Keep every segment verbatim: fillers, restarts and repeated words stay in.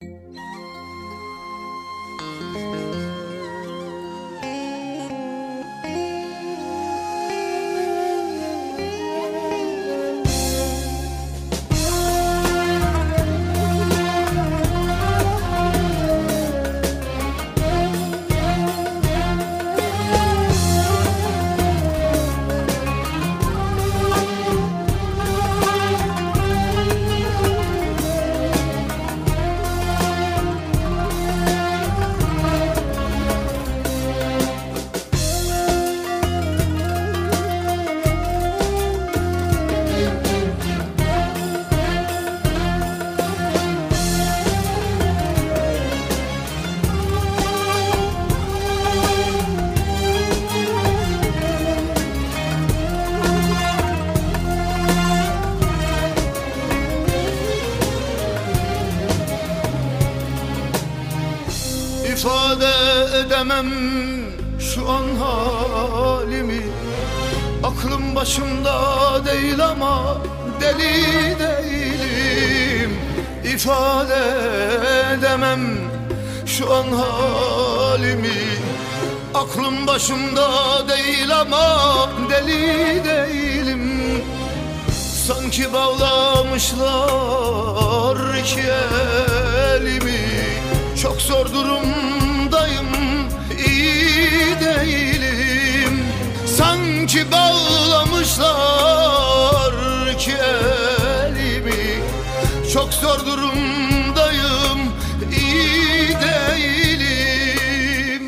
İfade edemem şu an halimi. Aklım başımda değil ama deli değilim. İfade edemem şu an halimi. Aklım başımda değil ama deli değilim. Sanki bağlamışlar iki elimi. Çok zor durumdayım, iyi değilim. Sanki bağlamışlar iki elimi. Çok zor durumdayım, iyi değilim.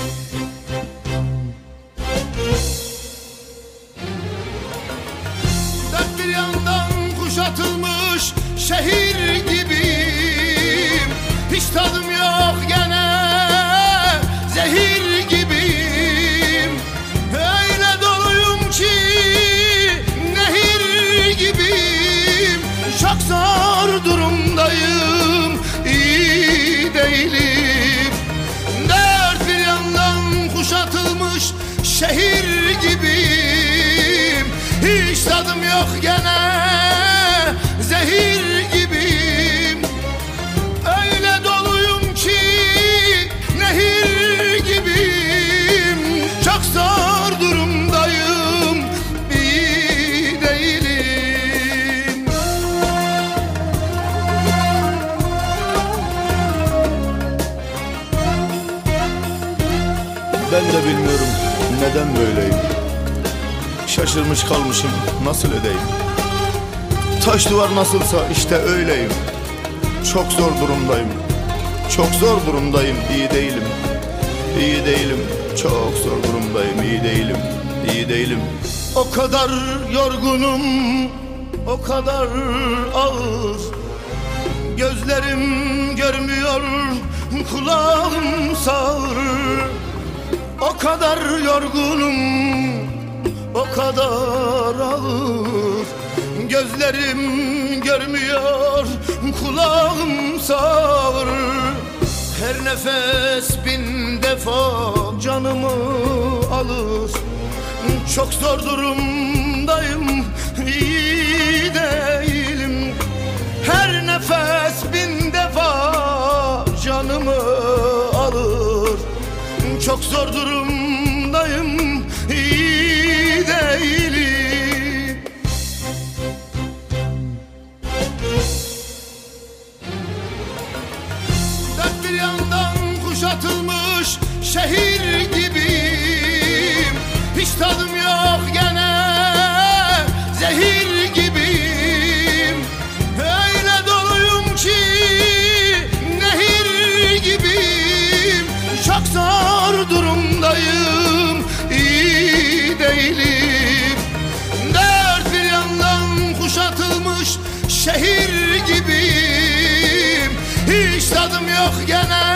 Dört bir yandan kuşatılmış şehir gibiyim. Hiç tadım yok gene, zehir gibiyim. Öyle doluyum ki nehir gibiyim. Çok zor durumdayım, iyi değilim. Dört bir yandan kuşatılmış şehir gibiyim. Hiç tadım yok gene, zehir gibiyim. Öyle doluyum ki nehir gibiyim. Çok zor durumdayım, iyi değilim. Ben de bilmiyorum neden böyleyim. Şaşırmış kalmışım, nasıl edeyim? Taş duvar nasılsa işte öyleyim. Çok zor durumdayım, çok zor durumdayım, iyi değilim. İyi değilim, çok zor durumdayım, iyi değilim, iyi değilim. O kadar yorgunum, o kadar ağır. Gözlerim görmüyor, kulağım sağır. O kadar yorgunum, o kadar ağır. Gözlerim görmüyor, kulağım sağır. Her nefes bin defa canımı alır. Çok zor durumdayım, iyi değilim. Her nefes bin defa canımı alır. Çok zor durumdayım, iyi değilim. Dört bir yandan kuşatılmış şehir gibiyim. Hiç tadım yok gene, zehir gibiyim. Öyle doluyum ki nehir gibiyim. Çok zor durumdayım, iyi değilim. Dört bir yandan kuşatılmış şehir gibiyim. Hiç tadım yok gene,